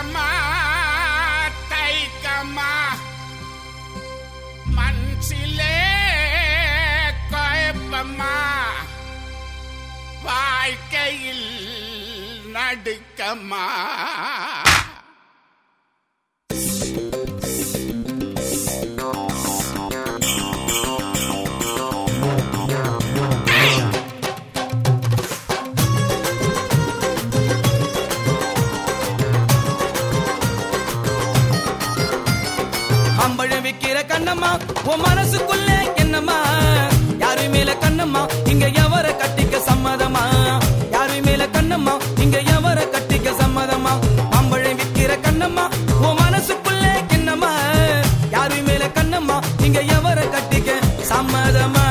தைக்கமா தைக்கமா மனசிலே குழப்பமா வாழ்க்கையில் நடுக்கமா அம்பழம் விக்கிற கண்ணம்மா உன் மனசுக்குள்ள என்னம்மா யாரு மேல கண்ணம்மா இங்க எவர கட்டிக்க சம்மதமா யாரு மேல கண்ணம்மா இங்க எவர கட்டிக்க சம்மதமா அம்பழம் விக்கிற கண்ணம்மா உன் மனசுக்குள்ள என்னம்மா யாரு மேல கண்ணம்மா இங்க எவர கட்டிக்க சம்மதமா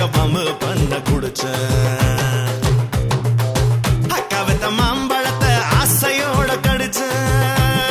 அங்க பம்பு பண்ண குடிச்சேன். அக்கா வித்த மாம்பழத்தை ஆசையோட கடிச்சேன்.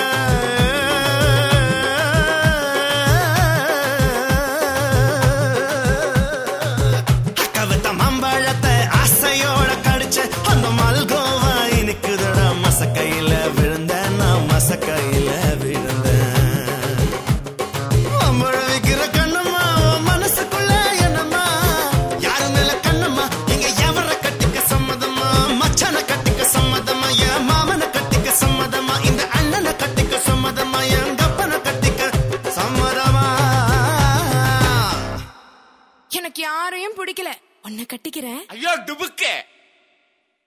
அக்கா வித்த மாம்பழத்தை ஆசையோட கடிச்சேன். அந்த மல்கோவா இனிக்குதடா மசக்கையில விழுந்தேன், நான் மசக்கையில விழுந்தேன். மாம்பழம் விக்கிற கண்ணம்மா மனசுக்குள்ள என்னம்மா, யாரு மேல கண்ணம்மா, இங்க எவர கட்டிக்க சம்மதமா, மச்சான கட்டிக்க சம்மதமா, என் மாமனை கட்டிக்க சம்மதமா, இந்த அண்ணனை கட்டிக்க சம்மதமா, என் கப்பனை கட்டிக்க சம்மதமா. எனக்கு யாரையும் பிடிக்கல, உன்னை கட்டிக்கிறேன். ஐயோ டுபுக்கு